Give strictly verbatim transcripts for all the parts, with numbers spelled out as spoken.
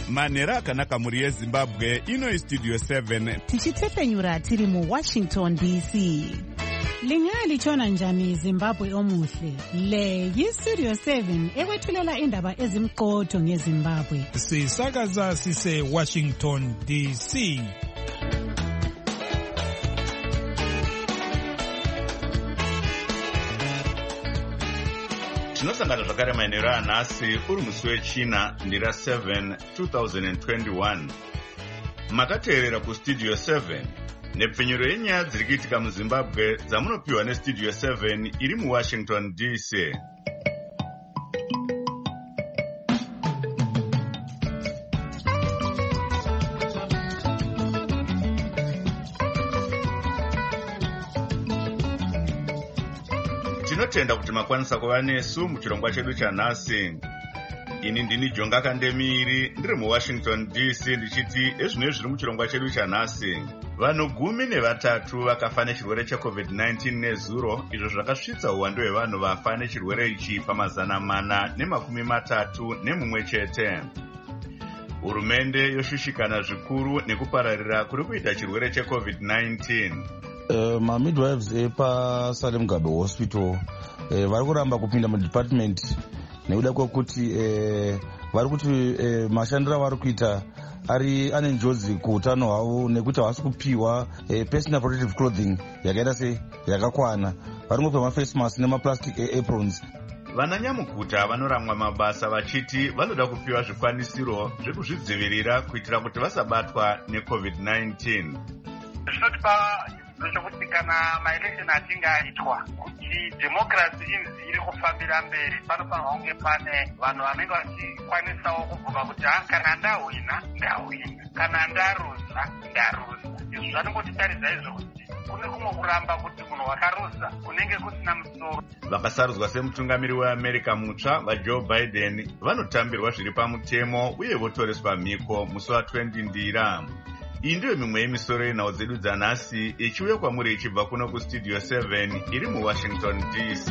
manhero akanaka muri yezimbabwe. Ino Studio seven tichitefenyura tiri mu Washington D C. Lingali chona njani Zimbabwe omuhle. Le yi Studio seven ewethulela indaba ezimqotho ngeZimbabwe. Sisakaza sise Washington D C. Tinosangana zvakare manhero anhasi uri musi wechina ndira seven two thousand twenty-one. Makateerera kuStudio seven nepfenyuro yenyaya dziri kuitika muZimbabwe dzamunopiwa neStudio seven iri muWashington D C. Tinotenda kuti makwanisa kuva nesu muchirongwa chedu chanhasi. Ini ndini Jonga Kandemiri ndiri muWashington D C ndichiti ezvino zviri muchirongwa chedu chanhasi. Vanhu gumi nevatatu vakafa nechirwere checovid nineteen nezuro, izvo zvakasvitsa uwandu hwevanhu vafa nechirwere ichi pamazana mana nemakumi matatu nemumwe chete. Hurumende yoshushikana zvikuru nekupararira kuri kuita chirwere checovid nineteen. Uh, ma-midwives epaSalem Gado Hospital uh, vari kuramba kupinda mudepartment nekuda kwekuti uh, vari kuti uh, mashandiro avari kuita ari ane njodzi kuutano hwavo nekuti havasi kupiwa uh, personal protective clothing yakaita se yakakwana. Vari ngopiwa maface mask nemaplastic uh, aprons. Vananyamukuta vanoramwa mabasa vachiti vanoda kupiwa zvikwanisiro zvekuzvidzivirira kuitira kuti vasabatwa necovid nineteen. Zvinotipa zvokuti kana maelection achinge aitwa kuti democracy iri kufambira mberi, panofanirwa kunge pane vanhu vanenge vachikwanisawo kubvuma kuti kana ndahwina ndahwina, kana ndaruza ndaruza. Izvi zvanongotitarisa izvo kuti kune kumwe kuramba kuti munhu wakaruza kunenge kusina musoro. Vakasarudzwa semutungamiri weAmerica mutsva vaJoe Biden vanotambirwa zviri pamutemo uye votoreswa mhiko musi wa20 ndira. Iyi ndiyo mimwe yemisoro yenhau dzedu dzanhasi ichiuya kwamuri ichibva kuno kuStudio seven iri muWashington D C.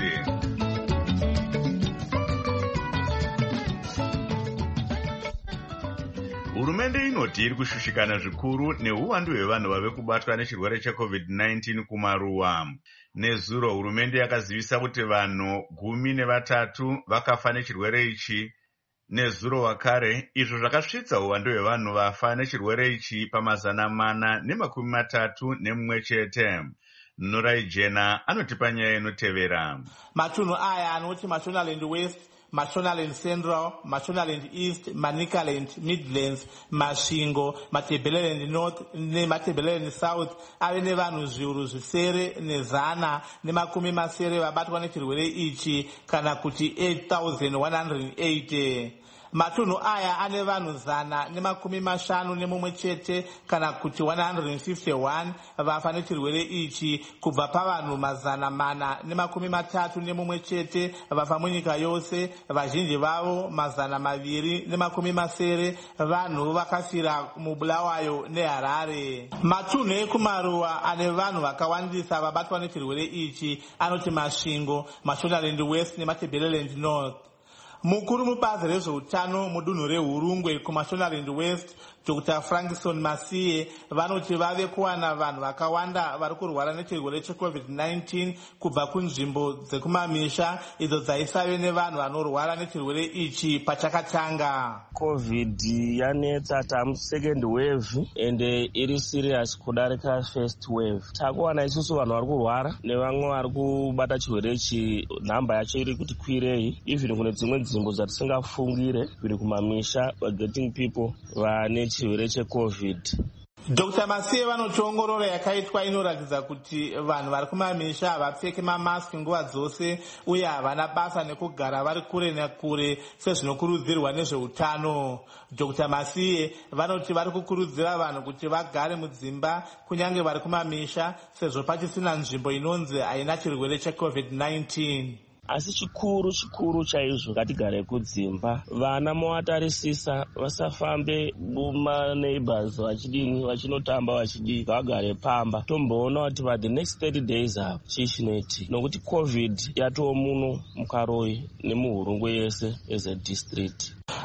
Hurumende inoti iri kushushikana zvikuru neuwandu hwevanhu vave kubatwa nechirwere checovid nineteen kumaruwa. Nezuro hurumende yakazivisa kuti vanhu gumi nevatatu vakafa nechirwere ichi nezuro wakare, izvo zvakasvitsa uwandu hwevanhu vafa nechirwere ichi pamazana mana nemakumi matatu nemumwe chete. Nurai Jena anotipa nyaya inotevera. Matunhu aya anoti Mashonaland West, Mashonaland Central, Mashonaland East, Manicaland, Midlands, Masvingo, Matabeleland North neMatabeleland South ave nevanhu zviuru zvisere nezana nemakumi masere vabatwa nechirwere ichi, kana kuti eight thousand one hundred eighty. Matunhu aya ane vanhu zana nemakumi mashanu nemumwe chete, kana kuti one hundred fifty-one vafa nechirwere ichi, kubva pavanhu mazana mana nemakumi matatu nemumwe chete vafa munyika yose, vazhinji vavo mazana maviri nemakumi masere vanhu vakafira muBulawayo neHarare. Matunhu ekumaruwa ane vanhu vakawandisa vabatwa nechirwere ichi anoti Masvingo, Mashonaland West neMatabeleland North. Mukuru mubazi rezveutano mudunhu reHurungwe kuMashonaland West, Doctor Frankson Masiye, vanoti vave kuwana vanhu vakawanda vari kurwara nechirwere checovid nineteen kubva kunzvimbo dzekumamisha idzo dzaisave nevanhu vanorwara nechirwere ichi pachakatanga. Covid yanetsa tamu second wave ende iri serious kudarika first wave. Takuwana isusu vanhu vari kurwara nevamwe vari kubata chirwere ichi, nhamba yacho iri kuti kwirei, even kune dzimwe nzvimbo dzatisingafungire kuri kumamisha, we're getting people vane chirwere checovid. Doctor Masiye vanoti ongororo yakaitwa inoratidza kuti vanhu vari kumamisha havapfeke mamaski nguva dzose uye havana basa nekugara vari kure nekure sezvinokurudzirwa nezveutano. Doctor Masiye vanoti vari kukurudzira vanhu kuti vagare mudzimba kunyange vari kumamisha sezvo pachisina nzvimbo inonzi haina chirwere checovid nineteen. Asi chikuru chikuru chaizvo ngatigare kudzimba. Vana movatarisisa vasafambe mumaneighbors vachidini vachinotamba vachidii, vagare pamba. Tomboona kuti pa the next thirty days apo chichineti, nokuti covid yatoo muno muKaroyi nemuHurungwe yese as a district.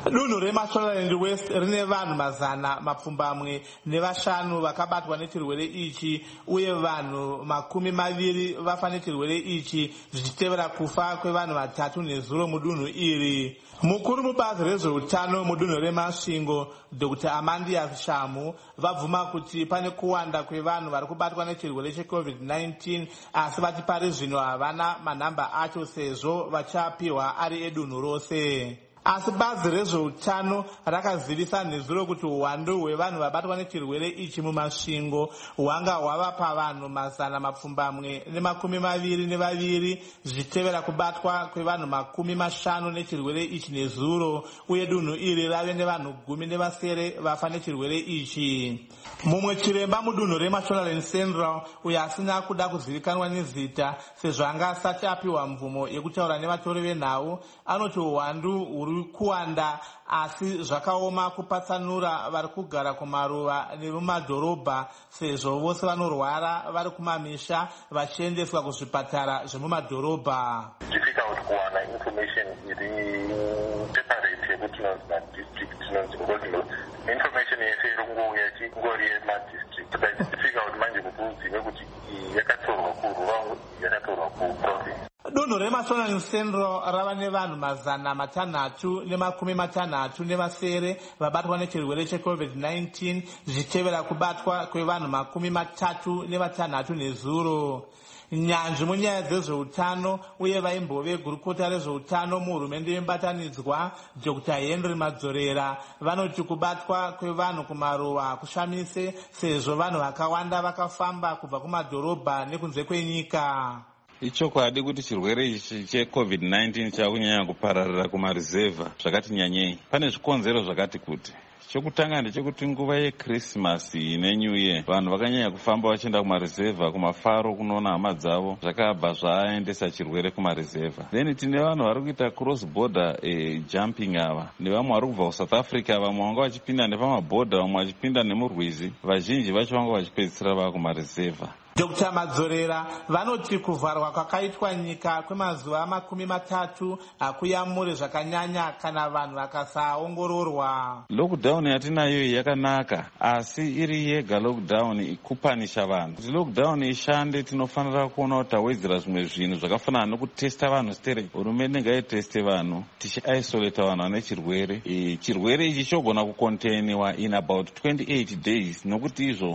Dunhu reMashonaland West rine vanhu mazana mapfumbamwe nevashanu vakabatwa nechirwere ichi uye vanhu makumi maviri vafa nechirwere ichi zvichitevera kufa kwevanhu vatatu nezuro mudunhu iri. Mukuru mubazi rezveutano mudunhu reMasvingo Doctor Amandias Shamu vabvuma kuti pane kuwanda kwevanhu vari kubatwa nechirwere checovid nineteen asi vati pari zvino havana manhamba acho sezvo vachapiwa ari edunhu rose. Asi bazi rezveutano rakazivisa nezuro kuti uwandu hwevanhu vabatwa nechirwere ichi mumasvingo hwanga hwava pavanhu mazana mapfumbamwe nemakumi maviri nevaviri zvichitevera kubatwa kwevanhu makumi mashanu nechirwere ichi nezuro uye dunhu iri rave nevanhu gumi nevasere vafa nechirwere ichi. Mumwe chiremba mudunhu reMashonaland Central uyo asina kuda kuzivikanwa nezita sezvo anga asati apiwa mvumo yekutaura nevatori venhau anoti uwandu huri kuwanda asi zvakaoma kupatsanura vari kugara kumaruva nemumadhorobha sezvo vose vanorwara vari kumamisha vachiendeswa kuzvipatara zvemumadhorobha. Difficult kuwana information iri separate yekuti nonzi madistrict nonzi ngolino information yese irongouya chingori yemadistrict but it's difficult manje kuti uzive kuti yakatorwa kuruva yakatorwa kuprovince. Dunhu reMashonaland Central rava nevanhu mazana matanhatu nemakumi matanhatu nevasere vabatwa nechirwere checovid nineteen zvichitevera kubatwa kwevanhu makumi matatu nevatanhatu nezuro. Nyanzvi munyaya dzezveutano uye vaimbove gurukota rezveutano muhurumende yembatanidzwa Doctor Henry Madzorera vanoti kubatwa kwevanhu kumaruwa kushamise sezvo vanhu vakawanda vakafamba kubva kumadhorobha nekunze kwenyika. Ichokwadi kuti chirwere ichi checovid nineteen chakunyanya kupararira kumarizevha zvakati nyanyei. Pane zvikonzero zvakati kuti. Chokutanga ndechekuti nguva yeKrisimasi neNew Year vanhu vakanyanya kufamba vachienda kumarizevha kumafaro kunoona hama dzavo zvakabva zvaendesa chirwere kumarizevha. Then tine vanhu vari kuita cross border eh, jumping ava nevamwe vari kubva kuSouth Africa vamwe vanga vachipinda nepamabhodha vamwe vachipinda nemurwizi vazhinji vacho vanga vachipedzisira vava kumarizevha. Doctor Madzorera vanoti kuvharwa kwakaitwa nyika kwemazuva makumi matatu hakuyamure zvakanyanya kana vanhu vakasaongororwa. Lockdown yatinayo yakanaka asi iri yega lockdown kupanisha vanhu. Kuti lockdown ishande tinofanira kuona kuti tawedzera zvimwe zvinhu zvakafanana nokutesta vanhu stere. Hurumende ngaiteste vanhu tichiisolate vanhu vane chirwere. E, chirwere ichi chogona kucontainiwa in about twenty-eight days nokuti izvo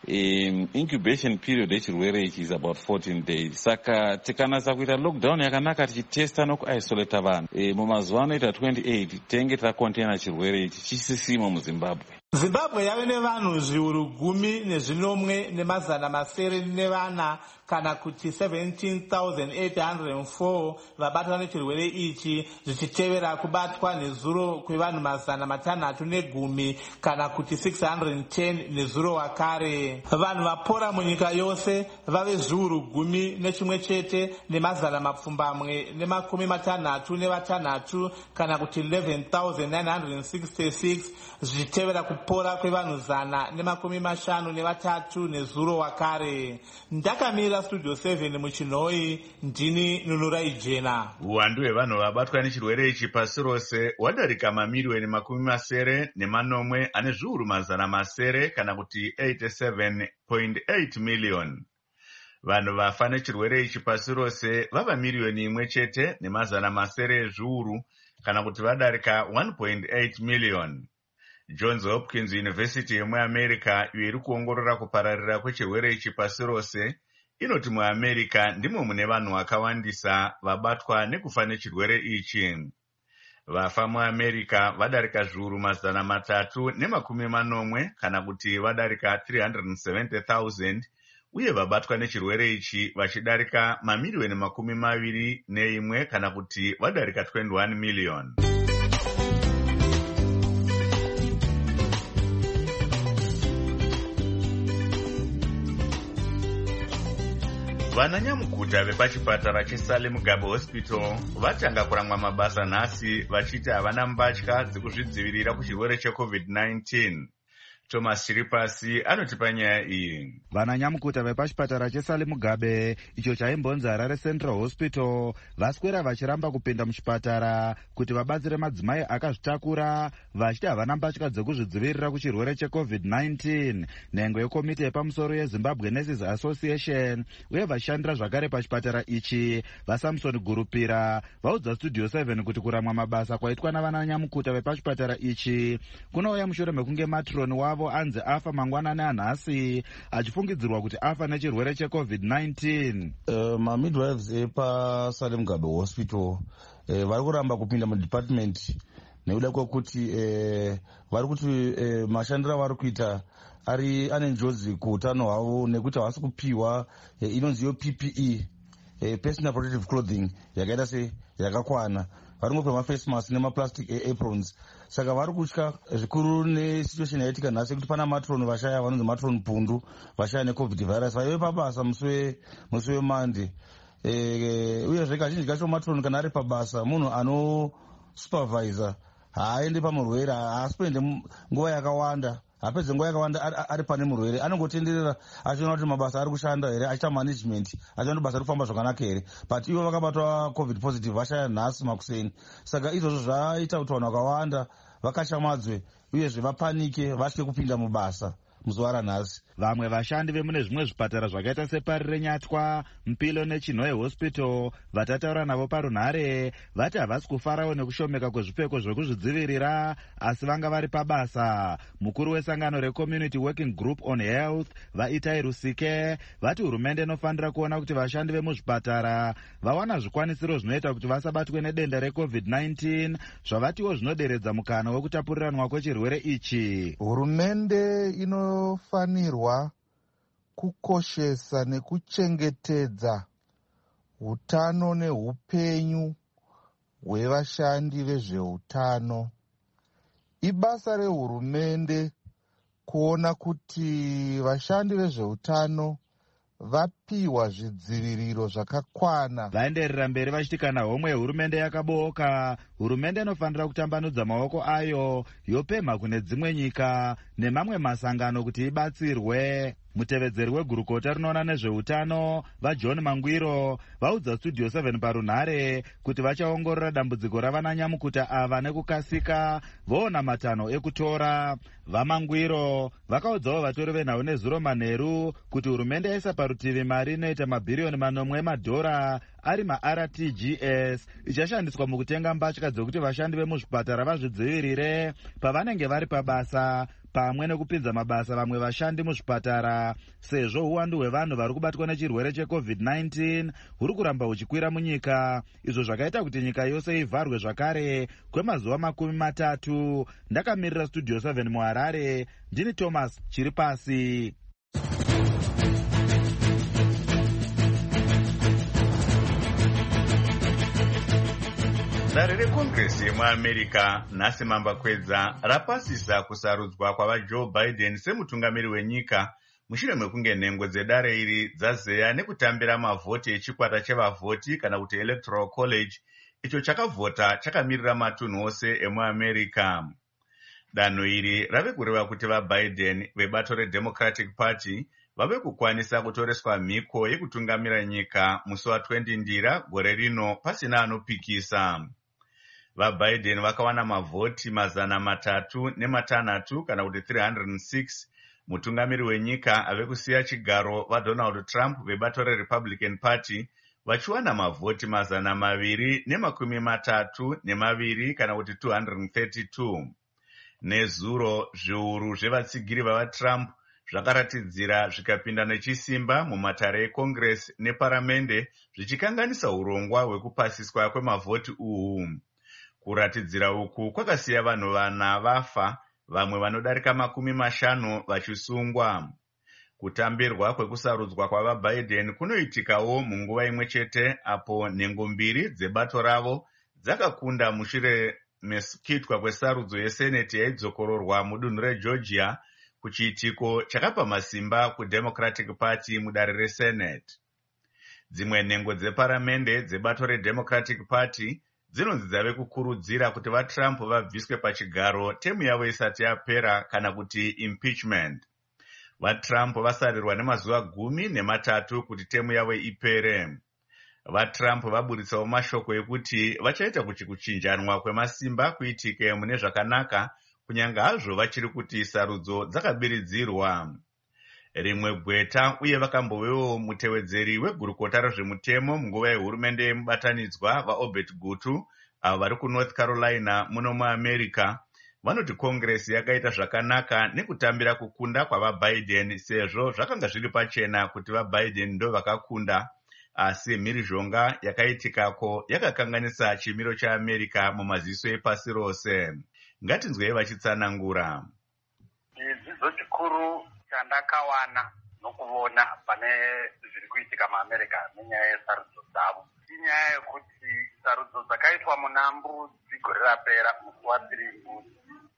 Um, incubation period yechirwere ichi is about fourteen days. Saka tikanasa kuita lockdown yakanaka tichitesta nokuisolata vanhu e, mumazuva anoita twenty-eight tenge tacontaina chirwere ichi chisisimo muZimbabwe. Zimbabwe yave nevanhu zviuru gumi nezvinomwe nemazana masere nevana kana kuti seventeen thousand eight hundred four vabatwa nechirwere ichi zvichitevera kubatwa nezuro kwevanhu mazana matanhatu negumi kana kuti six hundred ten nezuro wakare. Vanhu vapora munyika yose vave zviuru gumi nechimwe chete nemazana mapfumbamwe nemakumi matanhatu nevatanhatu kana kuti eleven thousand nine hundred sixty-six zvichitevera kupora kwevanhu zana nemakumi mashanu nevatatu nezuro wakare. Ndakamira studio seven muchinhoi ndini Nunurai Jena. Uwandu hwevanhu vabatwa nechirwere ichi pasi rose hwadarika mamiliyoni makumi masere nemanomwe ane zviuru mazana masere kana kuti eighty-seven point eight million. Vanhu vafa nechirwere ichi pasi rose vava miliyoni imwe chete nemazana masere ezviuru kana kuti vadarika one point eight million. Johns Hopkins University yemuAmerica iyo iri kuongorora kupararira kwechirwere ichi pasi rose inoti muAmerica ndimo mune vanhu vakawandisa vabatwa nekufa nechirwere ichi. Vafa muAmerica vadarika zviuru mazana matatu nemakumi manomwe kana kuti vadarika three hundred seventy thousand uye vabatwa nechirwere ichi vachidarika mamiliyoni makumi maviri neimwe kana kuti vadarika twenty-one million. Vananyamukuta vepachipatara cheSalem Mugabe Hospital vatanga kuramwa mabasa nhasi vachiti havana mbatya dzekuzvidzivirira kuchirwere checovid nineteen. Thomas Chiripasi anotipa nyaya iyi. Vananyamukuta vepachipatara cheSally Mugabe icho chaimbonzi Harare Central Hospital vaswera vachiramba kupinda muchipatara kuti vabatsire madzimai akazvitakura vachiti havana mbatya dzekuzvidzivirira kuchirwere checovid nineteen. Nhengo yekomiti yepamusoro yeZimbabwe Nurses Association uye vashandira zvakare pachipatara ichi vaSamson Gurupira vaudza Studio seven kuti kuramwa mabasa kwaitwa navananyamukuta vepachipatara ichi kunouya mushure mekunge matroni wavo anzi afa mangwanani anhasi achifungidzirwa kuti afa nechirwere checovid nineteen. Uh, mamidwives epaSally Mugabe Hospital uh, vari kuramba kupinda mudepartment nekuda kwekuti uh, vari kuti uh, mashandiro avari kuita ari ane njodzi kuutano hwavo nekuti havasi kupiwa uh, inonziyo P P E uh, personal protective clothing yakaita se yakakwana. Vari ngopa maface mask nemaplastic aprons. Saka vari kutya zvikuru nesituation yaitika nhasi kuti pana matron vashaya vanonzi matron pundu vashaya necovid virus vaive pabasa musi wemande. E, uyezve kazhinji kacho matron kana ari pabasa munhu ano supervisor haaende pamurwere, haasipende nguva yakawanda, hapedze nguva yakawanda ari pane murwere, anongotenderera achiona kuti mabasa ari kushanda here, achiita management, achiona basa rikufamba zvakanaka here. But ivo vakabatwa covid positive vashaya nhasi makuseni. Saka izvozvo zvaita kuti vanhu vakawanda vakashamadzwe uyezve vapanike vatye kupinda mubasa muzuva ranhasi. Vamwe vashandi vemune zvimwe zvipatara zvakaita separi reNyatwa, Mpilo neChinhoe Hospital vatataura navo parunhare vati havasi kufarawo nekushomeka kwezvipfeko zvekuzvidzivirira asi vanga vari pabasa. Mukuru wesangano reCommunity Working Group on Health vaItai Rusike vati hurumende inofanira kuona kuti vashandi vemuzvipatara vawana zvikwanisiro zvinoita kuti vasabatwe nedenda recovid nineteen zvavatiwo zvinoderedza mukana wekutapuriranwa kwechirwere ichi. Hurumende inofanirwa kukoshesa nekuchengetedza hutano nehupenyu hwevashandi vezveutano. Ibasa rehurumende kuona kuti vashandi vezveutano vapiwa zvidziviriro zvakakwana. Vaenderera mberi vachiti kana homwe hurumende yakabooka, hurumende inofanira kutambanudza maoko ayo yopemha kune dzimwe nyika nemamwe masangano kuti ibatsirwe. Mutevedzeri wegurukota rinoona nezveutano vaJohn Mangwiro vaudza Studio seven parunhare kuti vachaongorora dambudziko ravananyamukuta ava nekukasika voona matanho ekutora. VaMangwiro vakaudzawo vatori venhau nezuro manheru kuti hurumende yaisa parutivi mari inoita mabhiriyoni manomwe emadhora ari ma-R T G S ichashandiswa mukutenga mbatya dzekuti vashandi vemuzvipatara vazvidzivirire pavanenge vari pabasa pamwe nekupinza mabasa vamwe vashandi muzvipatara sezvo uwandu hwevanhu vari kubatwa nechirwere checovid nineteen huri kuramba huchikwira munyika, izvo zvakaita kuti nyika yose ivharwe zvakare kwemazuva makumi matatu. Ndakamirira Studio seven muHarare, ndini Thomas Chiripasi. Zare rekongresi yemuAmerica nhasi mambakwedza rapasisa kusarudzwa kwavaJoe Biden semutungamiri wenyika mushure mekunge nhengo dzedare iri dzazeya nekutambira mavhoti echikwata chevavhoti kana kuti electoral college icho chakavhota chakamirira matunhu ose emuAmerica. Danho iri rave kureva kuti vaBiden vebato reDemocratic Party vave kukwanisa kutoreswa mhiko yekutungamira nyika musi wa20 ndira gore rino pasina anopikisa. VaBiden vakawana mavhoti mazana matatu nematanhatu kana kuti three hundred six. Mutungamiri wenyika ave kusiya chigaro vaDonald Trump vebato reRepublican Party vachiwana mavhoti mazana maviri nemakumi matatu nemaviri kana kuti two hundred thirty-two. Nezuro zviuru zvevatsigiri vavaTrump zvakaratidzira zvikapinda nechisimba mumatare eCongress neparamende zvichikanganisa urongwa hwekupasiswa kwemavhoti uhu. Kuratidzira uku kwakasiya vanhu vana vafa, vamwe vanodarika makumi mashanu vachisungwa. Kutambirwa kwekusarudzwa kwavaBiden kunoitikawo munguva imwe chete apo nhengo mbiri dzebato ravo dzakakunda mushure mekuitwa kwesarudzo yeseneti yaidzokororwa mudunhu reGeorgia kuchiitiko chakapa masimba kuDemocratic Party mudare reSenate. Dzimwe nhengo dzeparamende dzebato reDemocratic Party dzinonzi dzave kukurudzira kuti vaTrump vabviswe pachigaro temu yavo isati yapera kana kuti impeachment. VaTrump vasarirwa nemazuva gumi nematatu kuti temu yavo ipere. VaTrump vaburitsawo mashoko ekuti vachaita kuti kuchinjanwa kwemasimba kuitike mune zvakanaka, kunyanga hazvo vachiri kuti sarudzo dzakabiridzirwa. Rimwe gweta uye vakambovewo mutevedzeri wegurukota rezvemutemo munguva yehurumende yemubatanidzwa vaObert Gutu avo vari kuNorth Carolina muno muAmerica vanoti Congress yakaita zvakanaka nekutambira kukunda kwavaBiden sezvo zvakanga zviri pachena kuti vaBiden ndo vakakunda, asi mhirizhonga yakaitikako yakakanganisa chimiro chaAmerica mumaziso epasi rose. Ngatinzwei vachitsanangura. Dzidzo chikuru chandakawana nokuona pane zviri kuitika muAmerica nenyaya yesarudzo dzavo inyaya yekuti sarudzo dzakaitwa muna Mbudzi gore rapera musi waThiri Mbudzi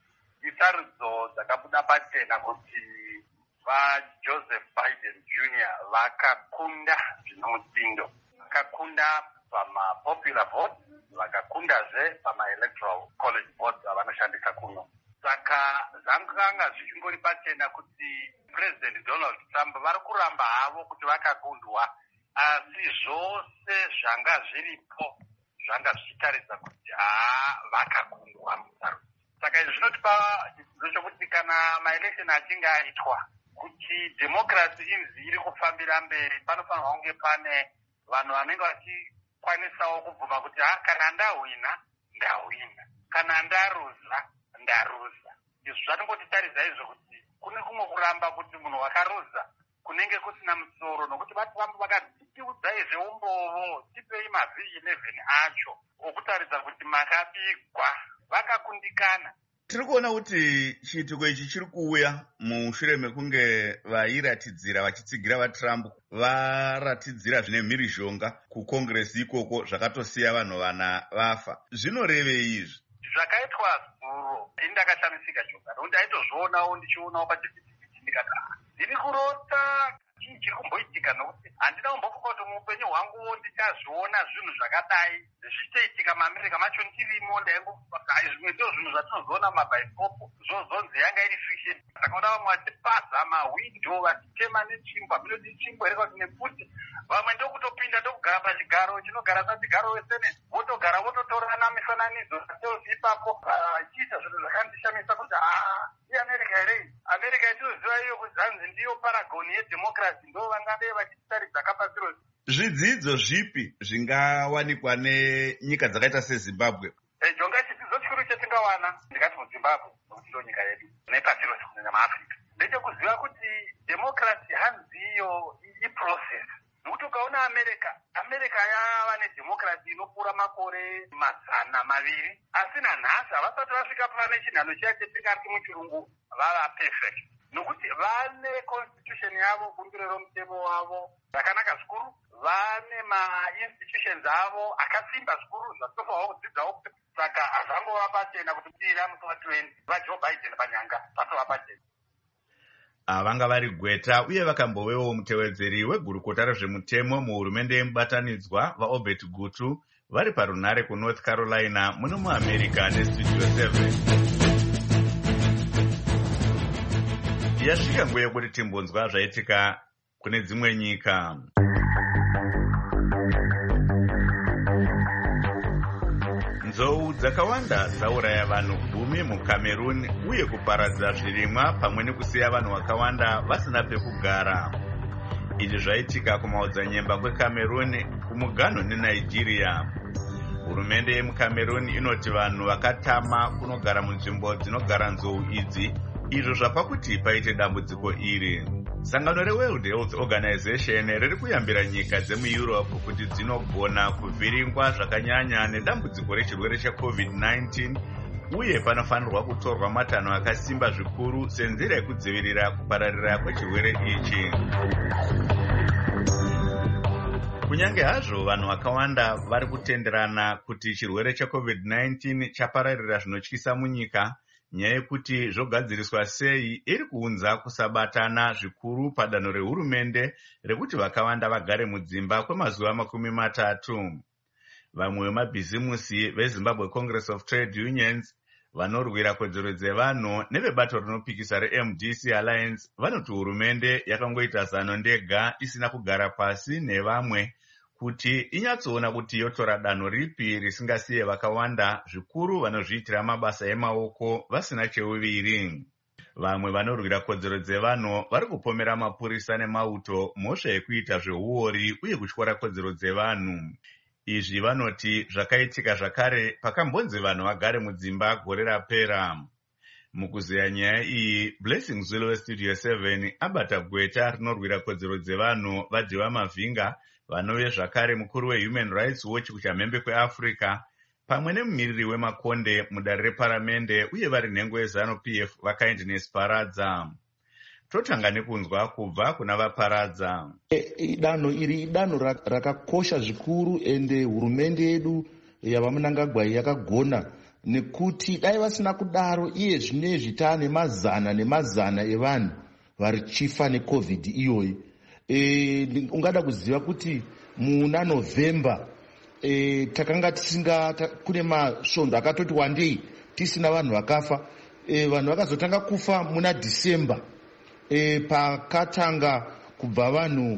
isarudzo dzakabuda pachena kuti vaJoseph Biden Junior vakakunda zvine mutsindo, vakakunda pamapopular vote, vakakundazve pamaelectoral college votes avanoshandisa kuno. Saka zvanganga zvichingori pachena kuti President Donald Trump vari kuramba havo kuti vakakundwa, asi zvose zvanga zviripo zvanga zvichitaridza kuti haa vakakundwa musarudzo. Saka izvi zvinotipa chidzidzo chokuti kana maelection achinge aitwa kuti democracy inzi iri kufambira mberi, panofanirwa kunge pane vanhu vanenge vachikwanisawo kubvuma kuti ha kana ndahwina ndahwina, kana ndaruza ndaruza. Izvi zvatingotitaridza izvo kuti kune kumwe kuramba kuti munhu wakaruza kunenge kusina musoro, nokuti vaTrump vakatiudza izveumbovo tipei mavhiki elevheni acho okutaridza kuti makabigwa, vakakundikana. Tiri kuona kuti chiitiko ichi chiri kuuya mushure mekunge vairatidzira vachitsigira vaTrump varatidzira zvine mhirizhonga kuCongress ikoko zvakatosiya vanhu vana vafa. Zvinorevei izvi? Zvakaitwa zuro ini ndakashamisika joka, nokuti ndaitozvionawo ndichionawo pachivhitivhiti ndikati ndiri kurota chii chiri kumboitika, nokuti handina kumbofunga kuti muupenyu hwanguwo ndichazviona zvinhu zvakadai zvichaitika muAmerica macho ndirimo. Ndaingofunga zvimwe ndizvo zvinhu zvatinozoona mumabhaisikopu zvozonzi yanga iri fiction. Saka vamwe vachipaza mahwindo vachitema netsvimbo, hamino tsvimbo here kuti nefuti vamwe ndokutopinda ndokugara pachigaro chinogara pachigaro weseneti, votogara vototorana mifananidzo satelsi ipapo vachiita zvinhu zvakandishamisa kuti haa iAmerica here. America yatinoziva iyo kuzanzi ndiyo paragoni yedhemokrasi, ndo vangadei vachitaridza kapasi rose. Zvidzidzo zvipi zvingawanikwa nenyika dzakaita seZimbabwe? Jonga chidzidzo chikuru chatingawana ndikati muZimbabwe, nokuti ndo nyika yedu nepasi rose kunyanya muAfrica, ndechekuziva kuti democracy hanzi iyo iprocess. Nokuti ukaona America, America yava nedemocracy inopfuura makore mazana maviri, asi nanhasi havasati vasvika pane chinhano chiya chetingati muchirungu vava perfect, nokuti vane constitution yavo, bundiro romutemo wavo rakanaka zvikuru, vane mainstitutions avo akasimba zvikuru zvatofawo kudzidzawo. Saka hazvangova pachena kuti tira musi wa20 vaJoe Biden panyanga zvatova pachena. Vanga vari gweta uye vakambovewo mutevedzeri wegurukota rezvemutemo muhurumende yemubatanidzwa vaObert Gutu vari parunhare kuNorth Carolina muno muAmerica neStudio seven. Yasvika nguva yekuti timbonzwa zvaitika kune dzimwe nyika. Nzou dzakawanda dzauraya vanhu gumi muCameroon uye kuparadza zvirimwa pamwe nekusiya vanhu vakawanda vasina pekugara. Izvi zvaitika kumaodzanyemba kweCameroon kumuganho neNigeria. Hurumende yemuCameroon inoti vanhu vakatama kunogara munzvimbo dzinogara nzou idzi, izvo zvapa kuti paite dambudziko iri. Sangano reWorld Health Organization riri kuyambira nyika dzemuEurope kuti dzinogona kuvhiringwa zvakanyanya nedambudziko rechirwere cheCovid nineteen, uye panofanirwa kutorwa matanho akasimba zvikuru senzira yekudzivirira kupararira kwechirwere ichi. Kunyange hazvo vanhu vakawanda vari kutenderana kuti chirwere cheCovid nineteen chapararira zvinotyisa munyika, nyaya yekuti zvogadziriswa sei iri kuunza kusabatana zvikuru padanho rehurumende rekuti vakawanda vagare mudzimba kwemazuva makumi matatu. vamwe vemabhizimusi vezimbabwe Congress of Trade Unions, vanorwira kodzero dzevanhu nevebato rinopikisa reM D C Alliance vanoti hurumende yakangoita zano ndega isina kugara pasi nevamwe kuti inyatsoona kuti yotora danho ripi risingasiye vakawanda zvikuru vanozviitira mabasa emaoko vasina cheuviri. Vamwe vanorwira kodzero dzevanhu vari kupomera mapurisa nemauto mhosva yekuita zveuori uye kutyora kodzero dzevanhu. Izvi vanoti zvakaitika zvakare pakambonzi vanhu vagare mudzimba gore rapera. Mukuzeya nyaya iyi, Blessing Zulu weStudio seven abata gweta rinorwira kodzero dzevanhu vadhiwa mavhinga vanove zvakare mukuru weHuman Rights Watch kuchamhembe kweAfrica pamwe nemumiriri wemakonde mudare reparamende uye vari nhengo yeZanu P F vakaindinesi Paradza. Totanga nekunzwa kubva kuna vaparadza. E, danho iri danho rakakosha zvikuru ende hurumende yedu yavamunangagwai yakagona nekuti dai vasina kudaro iye zvinezvi taane mazana nemazana evanhu vari chifa necovid iyoyi. E, ungada kuziva kuti muna November e, takanga tisinga ta, kune masvondo akatoti wandei tisina vanhu vakafa. E, vanhu vakazotanga kufa muna December. E, pakatanga kubva vanhu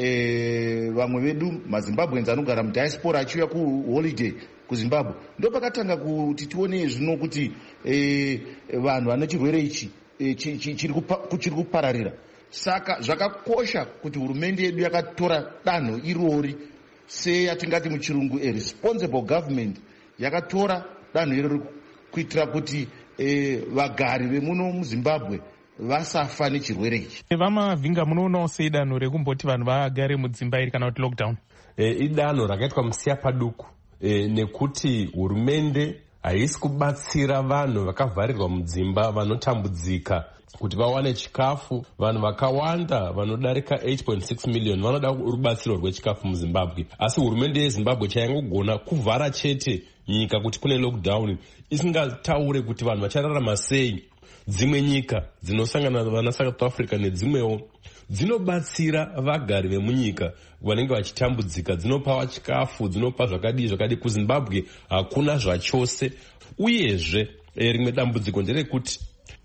e, vamwe vedu maZimbabweans anogara mudiaspora achiuya kuholiday kuZimbabwe, ndo pakatanga kuti tione zvino kuti e, vanhu vane chirwere ichi e, chiri kupararira. Saka zvakakosha kuti hurumende yedu yakatora danho irori seyatingati muchirungu a responsible government, yakatora danho irori kuitira kuti e, vagari vemuno muZimbabwe vasafa nechirwere ichi. Vamavhinga munoonawo sei danho rekumboti vanhu vagare mudzimba iri kana kuti lockdown? E, idanho rakaitwa musiya paduku e, nekuti hurumende haisi kubatsira vanhu vakavharirwa mudzimba vanotambudzika kuti vawane chikafu. Vanhu vakawanda vanodarika eight point six million vanoda rubatsiro rwechikafu muZimbabwe, asi hurumende yeZimbabwe chayangogona kuvhara chete nyika kuti kune lockdown isingataure kuti vanhu vachararama sei. Dzimwe nyika dzinosangana vana South Africa nedzimwewo dzinobatsira vagari vemunyika vanenge vachitambudzika, dzinopa chikafu, dzinopa zvakadii zvakadii. KuZimbabwe hakuna zvachose. Uyezve rimwe dambudziko nderekuti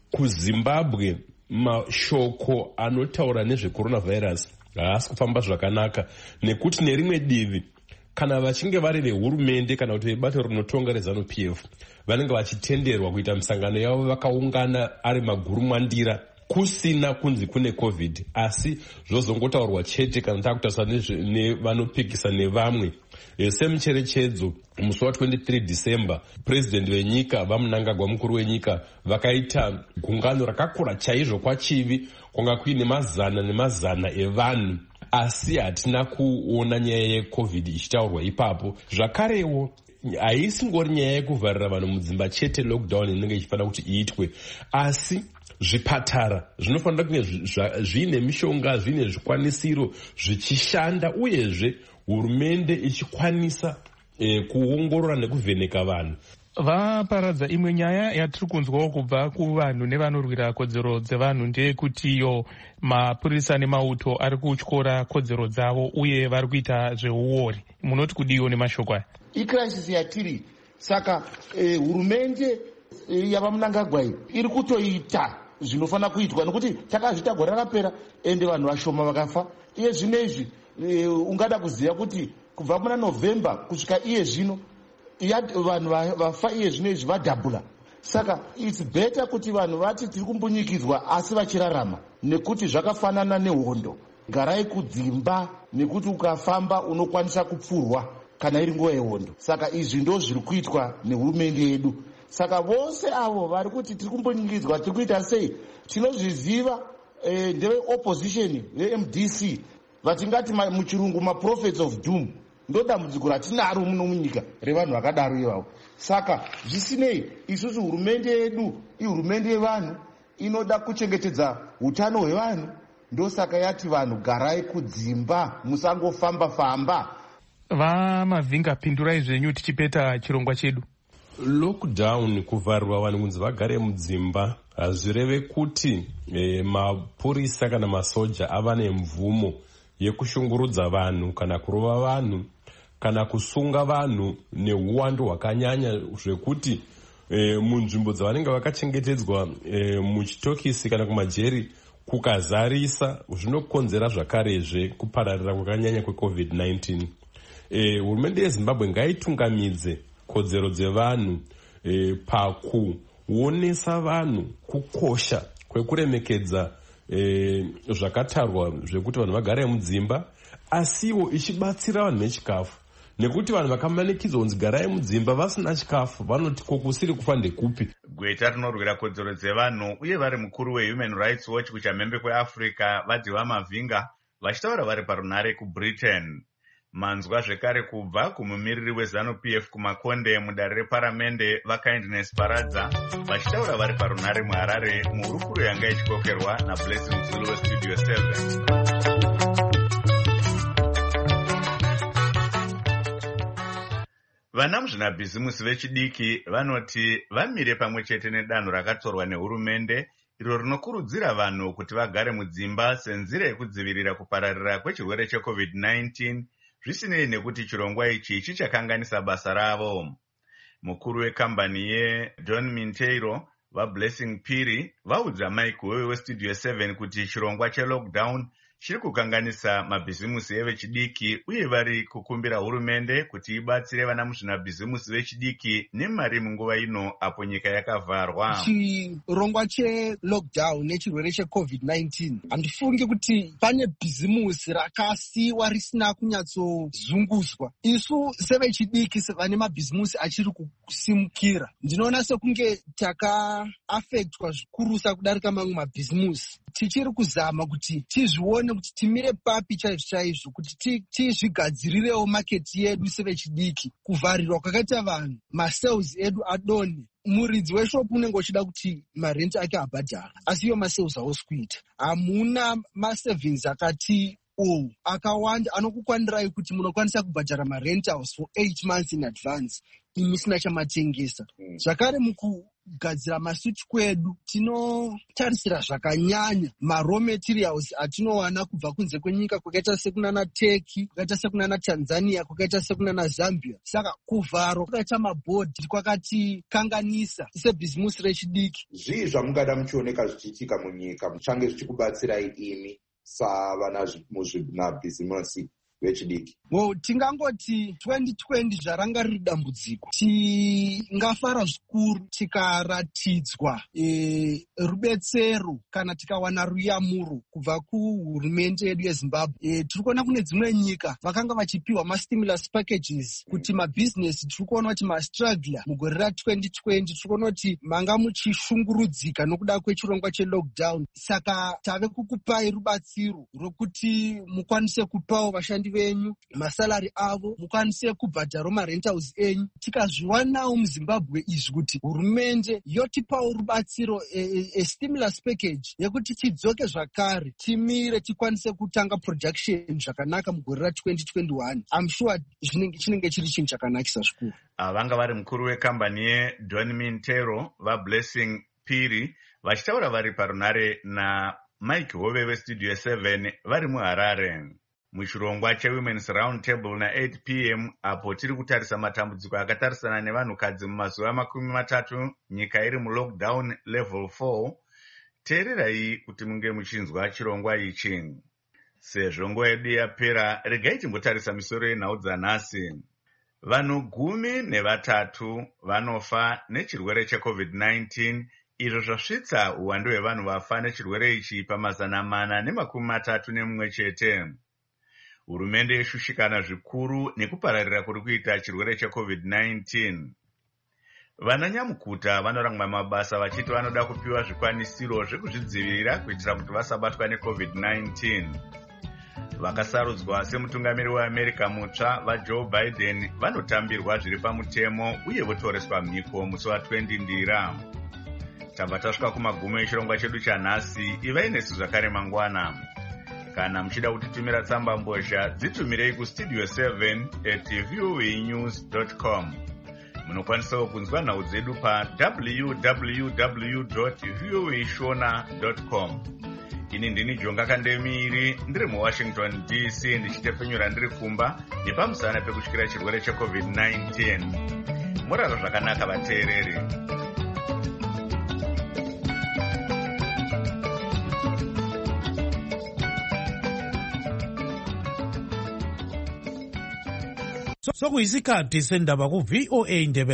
kuZimbabwe mashoko anotaura nezvecoronavirus haasi kufamba zvakanaka, nekuti nerimwe divi kana vachinge vari vehurumende kana kuti vebato rinotonga reZanu P F vanenge vachitenderwa kuita misangano yavo vakaungana ari maguru mwandira kusina kunzi kune covid, asi zvozongotaurwa chete kana takutariswa nevanopikisa nevamwe. E, semucherechedzo musi wa23 December president venyika vamunangagwa mukuru wenyika vakaita gungano rakakura chaizvo kwachivi, kwanga kuine mazana nemazana evanhu, asi hatina kuona nyaya yecovid ichitaurwa ipapo. Zvakarewo haisi ngori nyaya yekuvharira vanhu mudzimba chete lockdown inenge ichifanira kuti iitwe, asi zvipatara zvinofanira kunge zviine mishonga, zviine zvikwanisiro zvichishanda, uyezve hurumende ichikwanisa e, kuongorora nekuvheneka vanhu. Vaparadza, imwe nyaya yatiri kunzwawo kubva kuvanhu nevanorwira kodzero dzevanhu ndeyekuti iyo mapurisa nemauto ari kutyora kodzero dzavo uye vari kuita zveuori. Munoti kudiwo nemashoko aya? Icrisis yatiri, saka eh, hurumende eh, yavamunangagwai iri kutoita zvinofanira kuitwa, nekuti takazvita gore rapera ende vanhu vashoma vakafa. Iye zvino izvi e, ungada kuziva kuti kubva muna November kusvika iye zvino vanhu vafa iye zvino izvi vadhabhula. Saka it's better kuti vanhu vati tiri kumbunyikidzwa asi vachirarama, nekuti zvakafanana nehondo. Garai kudzimba, nekuti ukafamba unokwanisa kupfurwa kana iri nguva yehondo. Saka izvi ndo zviri kuitwa nehurumende yedu. Saka vose avo vari kuti tiri kumbunyikidzwa tiri kuita sei, tinozviziva e, ndeve opposition veM D C vatingati muchirungu maprophets of doom. Ndo dambudziko ratinaro muno munyika revanhu vakadaro ivavo. Saka zvisinei, isusu hurumende yedu ihurumende yevanhu, inoda kuchengetedza utano hwevanhu. Ndo saka yati vanhu garai kudzimba, musangofamba famba. Vamavhinga, pindurai zvenyu tichipeta chirongwa chedu. Lockdown, kuvharwa vanhu kunzi vagare mudzimba, hazvireve kuti e, mapurisa kana masoja ava nemvumo yekushungurudza vanhu kana kurova vanhu kana kusunga vanhu neuwandu hwakanyanya zvekuti e, munzvimbo dzavanenge vakachengetedzwa e, muchitokisi kana kumajeri kukazarisa zvinokonzera zvakarezve kupararira kwakanyanya kwecovid nineteen. E, hurumende yezimbabwe ngaitungamidze kodzero dzevanhu e, pakuonesa vanhu kukosha kwekuremekedza e, zvakatarwa zvekuti vanhu vagare mudzimba, asiwo ichibatsira vanhu nechikafu, nekuti vanhu vakamanikidzwa kunzi garai mudzimba vasina chikafu vanoti ko kusiri kufa ndekupi. Gweta rinorwira kodzero dzevanhu uye vari mukuru weHuman Rights Watch kuchamhembe kweAfrica vadhiwa mavhinga vachitaura vari parunhare kuBritain. Manzwa zvekare kubva kumumiriri weZanu-P F kumakonde mudare reparamende vaKindness Paradza vachitaura vari parunhare muHarare muhurukuro yanga ichikokerwa naBlessing Zulu weStudio seven. Vana muzvinabhizimusi vechidiki vanoti vamire pamwe chete nedanho rakatorwa nehurumende iro rinokurudzira vanhu kuti vagare mudzimba senzira yekudzivirira kupararira kwechirwere checovid nineteen zvisinei nekuti chirongwa ichi chichakanganisa basa ravo. Mukuru wekambani yeDon Minteiro vaBlessing Phiri vaudza Mike Wewe weStudio seven kuti chirongwa chelockdown chiri kukanganisa mabhizimusi evechidiki uye vari kukumbira hurumende kuti ibatsire vana muzvinabhizimusi vechidiki nemari munguva ino apo nyika yakavharwa. Chirongwa chelockdown nechirwere checovid nineteen handifungi kuti pane bhizimusi rakasiwa risina kunyatsozunguzwa. Isu sevechidiki vane mabhizimusi achiri kusimukira ndinoona sekunge takaafektwa zvikurusa kudarika mamwe mabhizimusi. Tichiri kuzama kuti tizvione kuti timire papi chaizvo chaizvo kuti tizvigadzirirewo maketi yedu sevechidiki. Kuvharirwa kwakaita vanhu, masales edu adonhe, muridzi weshopu unenge uchida kuti marenti ake abhadhara, asi iyo masales haosi kuita. Hamuna masavings akati o akawanda anokukwanirai kuti munokwanisa kubhadhara marentals for eight months in advance musina chamatengesa. Zvakare mukugadzira masuti kwedu tinotarisira zvakanyanya maraw materials atinowana kubva kunze kwenyika kwakaita sekunana Turkey, kwakaita sekunana Tanzania, kwakaita sekunana Zambia. Saka kuvharwa kwakaita mabhodhi kwakati kanganisa sebhizimusi rechidiki. Zvii zvamungada muchioneka zvichiitika munyika muchange zvichikubatsirai imi savana muzvinabhizimusi vechidiki? Well, tingangoti twenty twenty zvaranga riri dambudziko. Tingafara zvikuru tikaratidzwa e, rubetsero kana tikawana ruyamuro kubva kuhurumende yedu yeZimbabwe. E, tiri kuona kune dzimwe nyika vakanga vachipiwa mastimulus packages kuti mabhizinesi tiri kuona kuti mastruggler mugore ra2020 tiri kuona kuti manga muchishungurudzika nokuda kwechirongwa chelockdown. Saka tave kukupai rubatsiro rwokuti mukwanise kupawo vashandi venyu masalari avo, mukwanise kubhadhara marentals enyu. Tikazviwanawo muZimbabwe izvi kuti hurumende yotipawo rubatsiro e, e, stimulus package yekuti tidzoke zvakare timire tikwanise kutanga production zvakanaka mugore ra2021. I'm sure chinenge chiri chinhu chakanakisa zvikuru. Vanga vari mukuru wekambani yeDon Mintero vaBlessing Phiri vachitaura vari parunhare naMike Hove weStudio seven vari muHarare. Muchirongwa cheWomen's Round Table na eight p m apo tiri kutarisa matambudziko akatarisana nevanhukadzi mumazuva makumi matatu nyika iri mulockdown level four. Teererai kuti munge muchinzwa chirongwa ichi. Sezvo nguva yedu yapera, regai timbotarisa misoro yenhau dzanhasi. Vanhu gumi nevatatu vanofa nechirwere checovid nineteen, izvo zvasvitsa uwandu hwevanhu vafa nechirwere ichi pamazana mana nemakumi matatu nemumwe chete. Hurumende yeshushikana zvikuru nekupararira kuri kuita chirwere checovid nineteen. Vananyamukuta vanorangwa mabasa vachiti vanoda kupiwa zvikwanisiro zvekuzvidzivirira kuitira kuti vasabatwa necovid nineteen. Vakasarudzwa semutungamiri weAmerica mutsva vaJoe Biden vanotambirwa zviri pamutemo uye votoreswa mhiko musi wa20 ndira. Tabva tasvika kumagumo echirongwa chedu chanhasi. Ivai nesu zvakare mangwana. Kana muchida kutitumira tsamba mbozha dzitumirei kustudio seven at voa news dot com. Munokwanisawo kunzwa nhau dzedu pa w w w dot voa shona dot com. ini ndini Jonga Kandemiri ndiri muwashington D C ndichitepfenyura ndiri kumba nepamusana pekutyira chirwere checovid nineteen. Murara zvakanaka vateereri. sokuyisikhathi sendaba ku V O A Ndebele.